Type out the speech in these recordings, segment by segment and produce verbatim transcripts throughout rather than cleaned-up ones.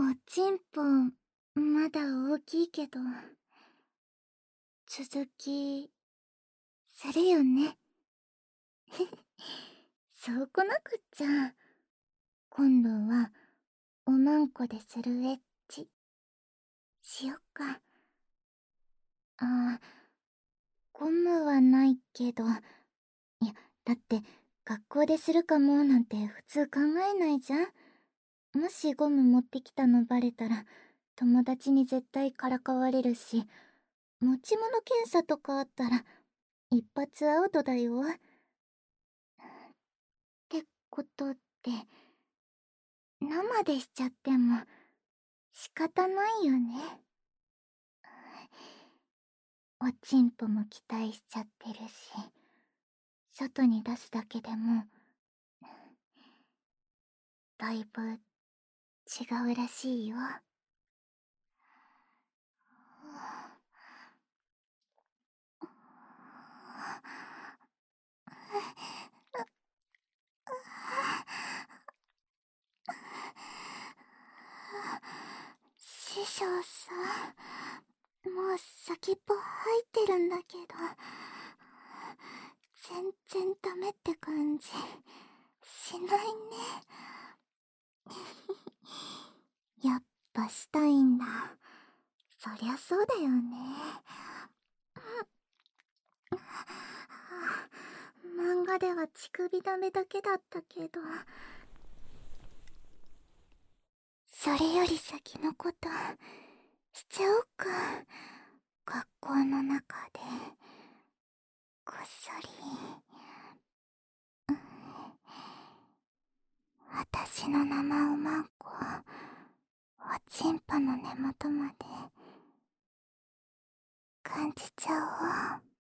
おちんぽまだ大きいけど続きするよね。そうこなくっちゃ。今度はおまんこでするエッチしよっか。あ、ゴムはないけど、いやだって学校でするかもなんて普通考えないじゃん。もしゴム持ってきたのバレたら友達に絶対からかわれるし、持ち物検査とかあったら一発アウトだよ。ってことって生でしちゃっても仕方ないよね。おちんぽも期待しちゃってるし、外に出すだけでもだいぶ違うらしいよ。師匠さん、もう先っぽ入ってるんだけど全然ダメって感じしないね。やっぱしたいんだ。そりゃそうだよね。漫画では乳首ダメだけだったけど、それより先のことしちゃおうか。学校の中でこっそり私の生おまんこおちんぽの根元まで感じちゃおう。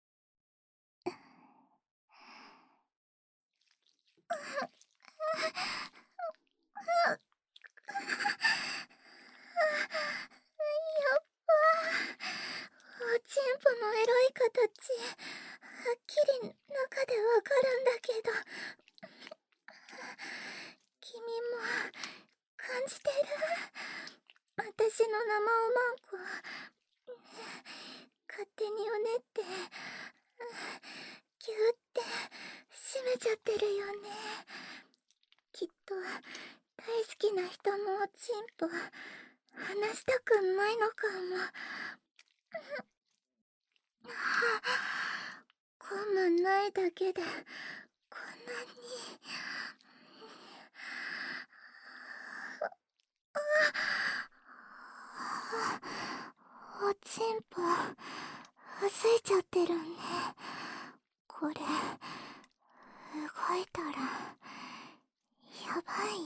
おちんぽのエロい形はっきり中でわかるんだけど、君も感じてる？私の生おまんこ勝手にうねってギューって締めちゃってるよね。きっと大好きな人のおちんぽ離したくないのかも。ゴムないだけでこんなに。おちんぽついちゃってるね。これ動いたらやばい？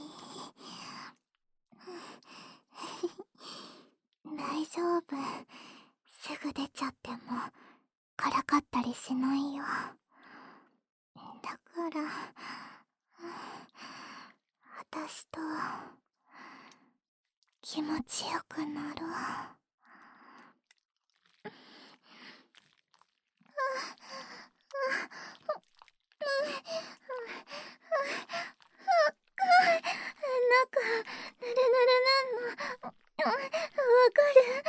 大丈夫、すぐ出ちゃってもからかったりしないよ。だから私と気持ちよくなろう。中ぬるぬるなんのわかる？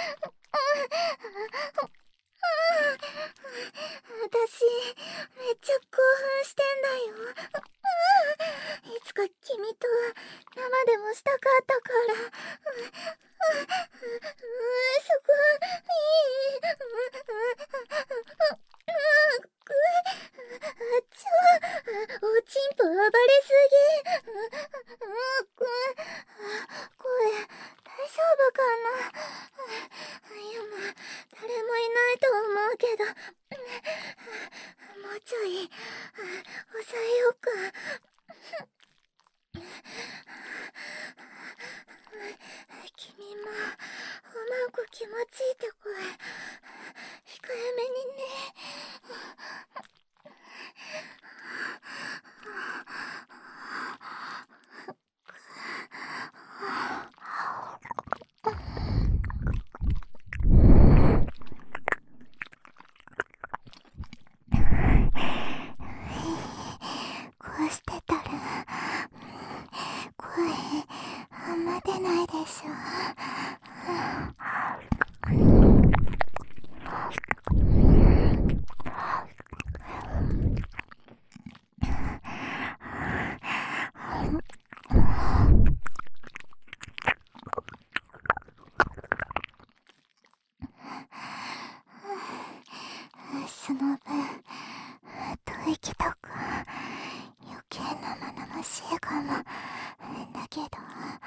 私めっちゃ興奮してんだよ。いつか君と生でもしたかったから。そこいい？ちょ、おちんぽ暴れすぎ。声大丈夫かな？今誰もいないと思うけど、もうちょい抑えようか。君もおまんこ気持ちいいって声控えめにね。こうしてたら声あんま出ないないでしょ。その分吐息とか余計生々しいかもだけど、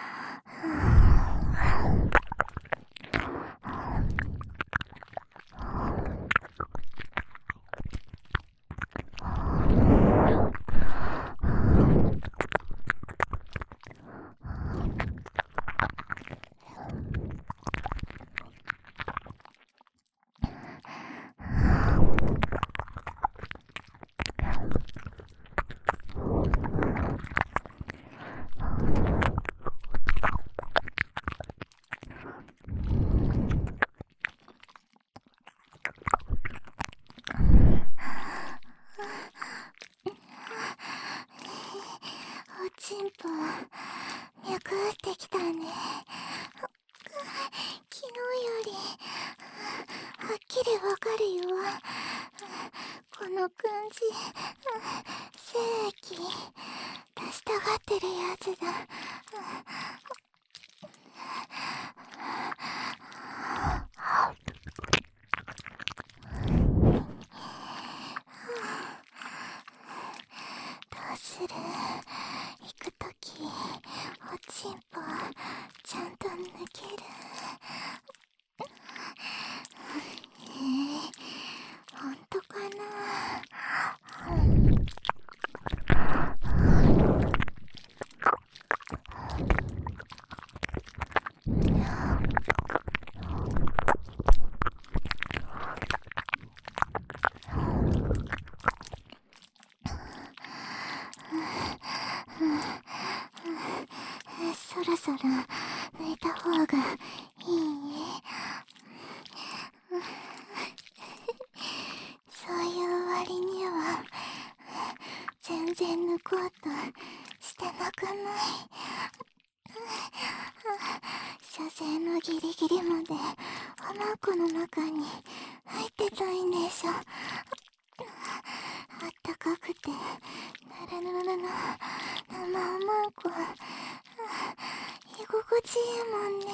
おちんぽ脈打ってきたね。昨日よりはっきりわかるよ。この感じ、精液出したがってるやつだ。どうする？行くときおちんぽちゃんと抜ける？えー、ほんとかな？そろそろ抜いた方がいい？そういう割には全然抜こうとしてなくない？射精のギリギリまでおまんこの中に入ってたいんでしょ。あったかくてぬるぬるの生おまんこ居心地いいもんね。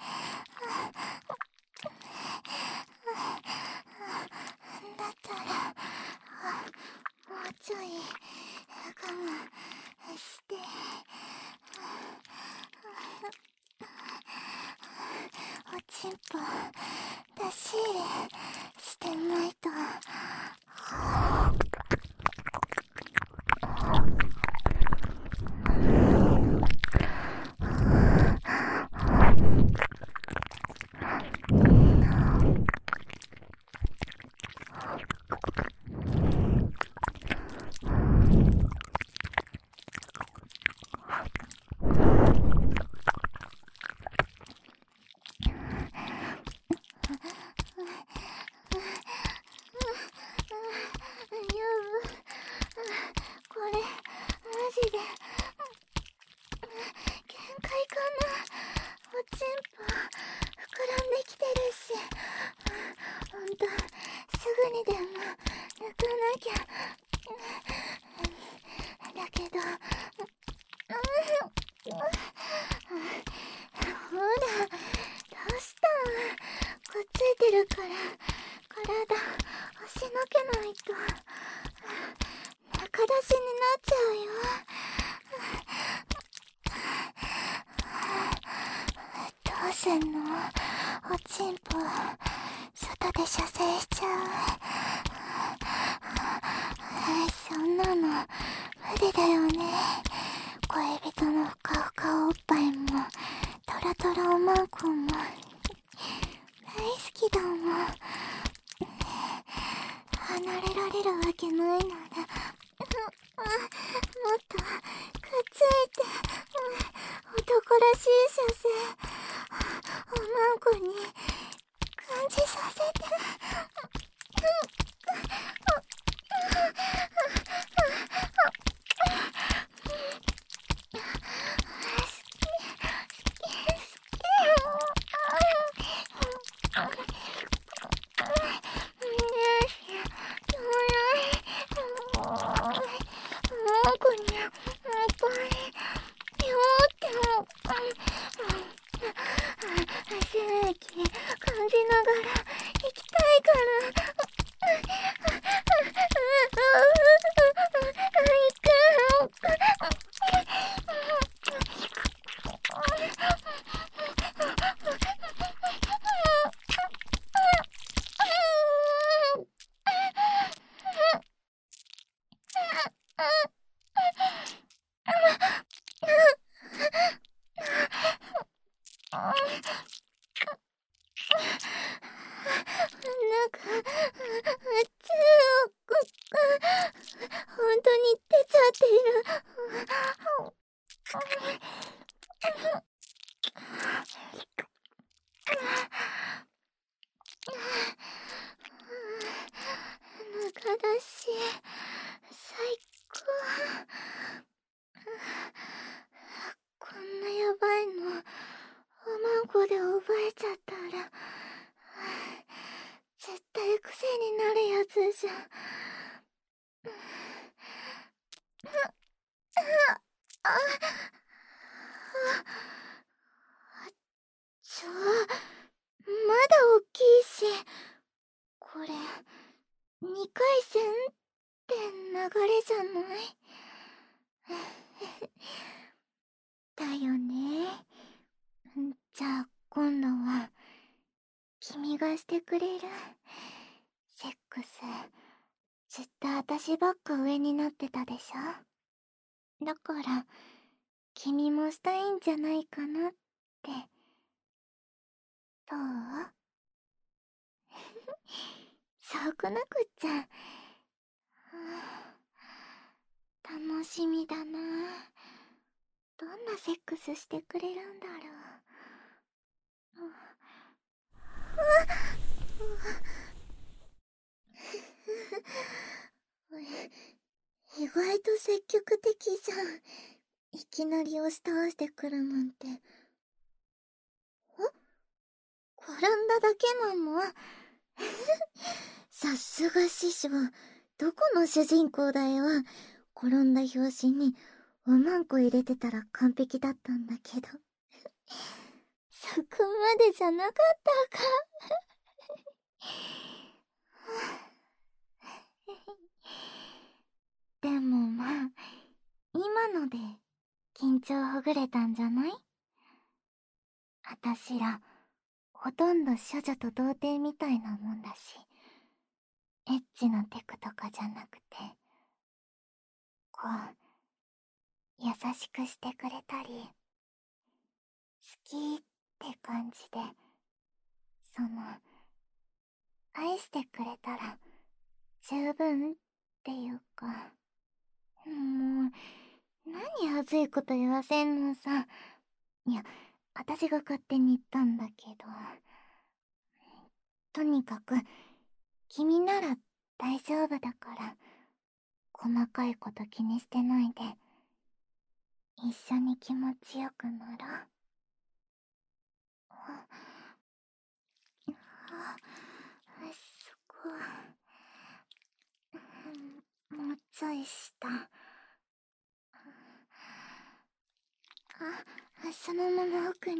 だったらもうちょい我慢しておちんぽ出し入れしてないと。すんの？おちんぽ外で射精しちゃう。そんなの無理だよね。恋人のふかふかおっぱいもトラトラおまんこも大好きだもん。離れられるわけないならもっとくっついて男らしい射精おまんこに感じさせて。好き好きあちょ、まだ大きいし、これにかい戦って流れじゃないだよね。じゃあ今度は君がしてくれる。セックスずっと私ばっか上になってたでしょ。だから君もしたいんじゃないかなって。どうそうこなくっちゃ。楽しみだな。どんなセックスしてくれるんだろう。意外と積極的じゃん。いきなり押し倒してくるなんて。お、転んだだけなのさすが師匠。どこの主人公だよ。転んだ拍子におまんこ入れてたら完璧だったんだけど。そこまでじゃなかったか。でもまあ、今ので緊張ほぐれたんじゃない？あたしら、ほとんど処女と童貞みたいなもんだし、エッチなテクとかじゃなくて、こう、優しくしてくれたり、好きって感じで、その、愛してくれたら、十分っていうか、もう、何恥ずいこと言わせんのさ。いや、私が勝手に言ったんだけど。とにかく、君なら大丈夫だから、細かいこと気にしてないで、一緒に気持ちよくなろう。あ、あ、そこ、もうちょい下。あ、そのまま奥に。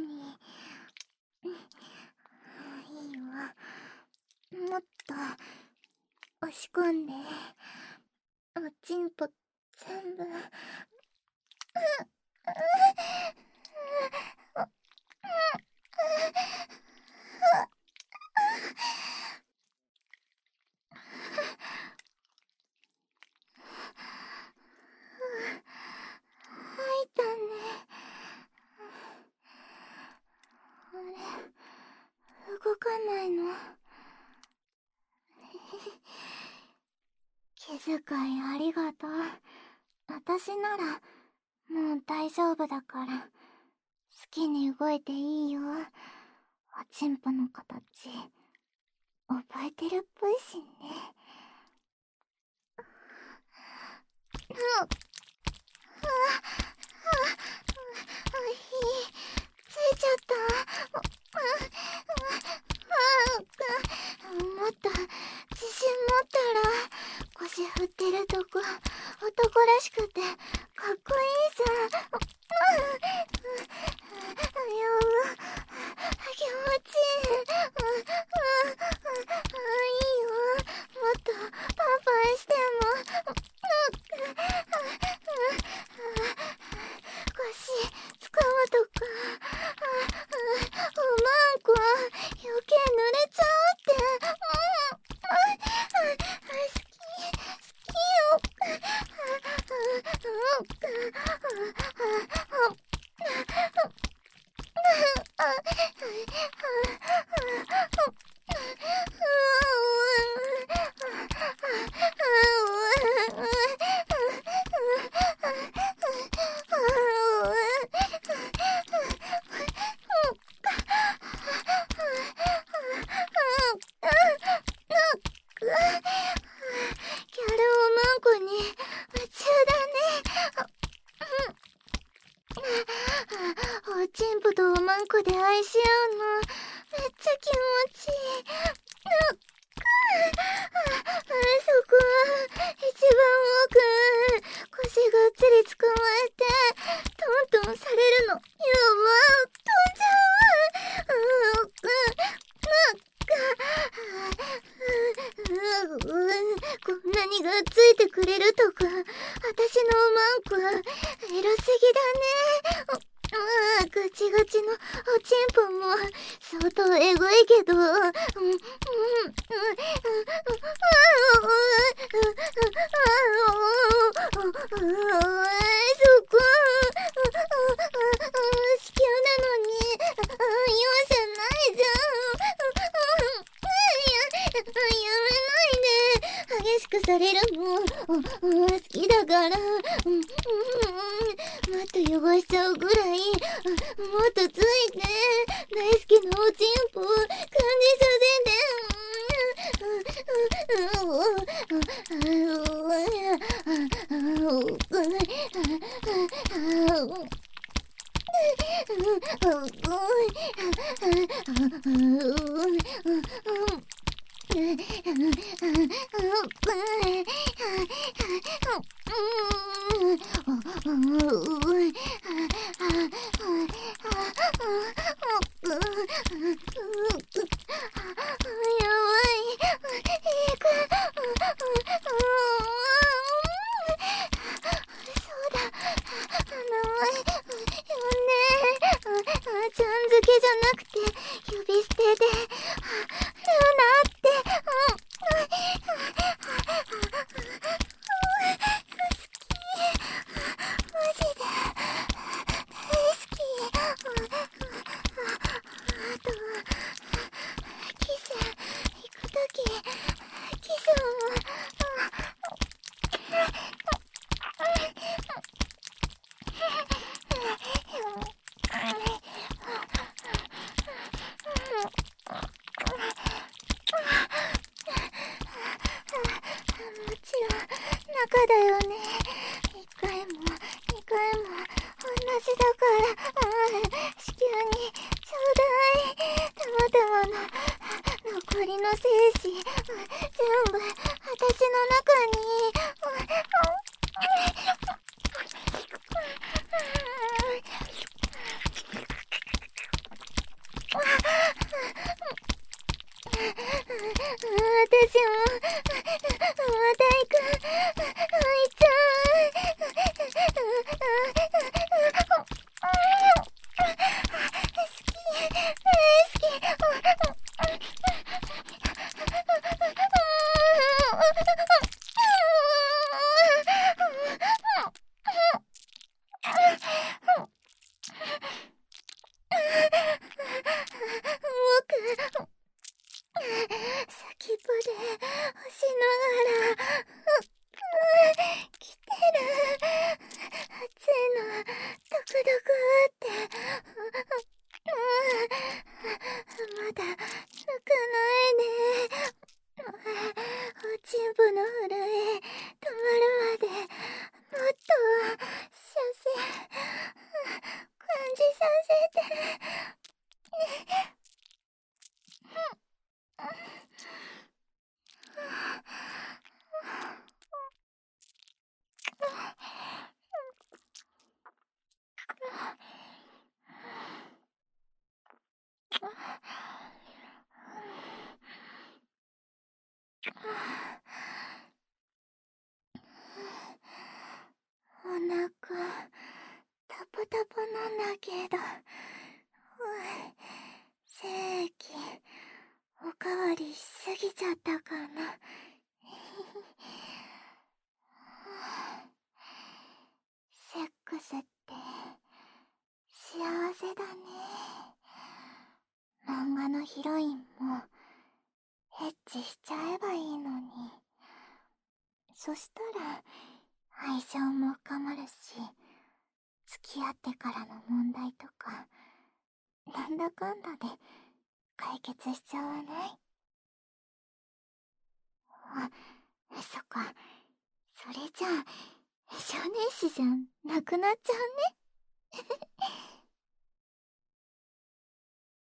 いいわ。もっと押し込んで。おちんぽ全部。吐いたね。あれ、動かないの。気遣いありがとう。私ならもう大丈夫だから好きに動いていいよ。おちんぽの形覚えてるっぽいしね。うっ、あ、あ、あ、ひついちゃった。もっと自信持ったら。腰振ってるとこ男らしくてかっこいいじゃん。気持ちいい。いいよ。もっとパンパンしても。腰つかむとか。おまんこ余計濡れちゃうって。好き好きよ。キャラおまんこに夢中だね。おちんぽとおまんこで愛し合うのめっちゃ気持ちいい。そこ奥、腰がっつり捕まえてトントンされるの。やば、飛んじゃう。うーくなんかこんなにがっついてくれるとか、私のおまんこエロすぎだね。ああ、ガチガチのおちんぽも相当エゴいけど、うんうんうんうんうんそこ子宮なのに容赦ないじゃん。やめないで。激しくされるの好きだから、うんうん、もっと汚しちゃうぐらい、もっとついて大好きなおちんぽを感じさちゃん付けじゃなくて呼び捨てでルナって好きマジで大好き。あとはキス行くときキスももちろん中だよね。一回も二回も同じだから、子宮にちょうだい。たまたまの残りの精子全部私の中に。私もまた行く。行っちゃう。好き大好き。僕先っぽで押しながら来てる。熱いのドクドクってまだ抜かないね。おちんぽの震え止まるまでもっと射精感じさせて。お腹タポタポなんだけど、精液おかわりしすぎちゃったかな。セックスって幸せだね。漫画のヒロインもエッチしちゃえばいいのに。そしたら愛情も深まるし、付き合ってからの問題とかなんだかんだで解決しちゃわない？あ、そっか。それじゃあ少年誌じゃなくなっちゃうね。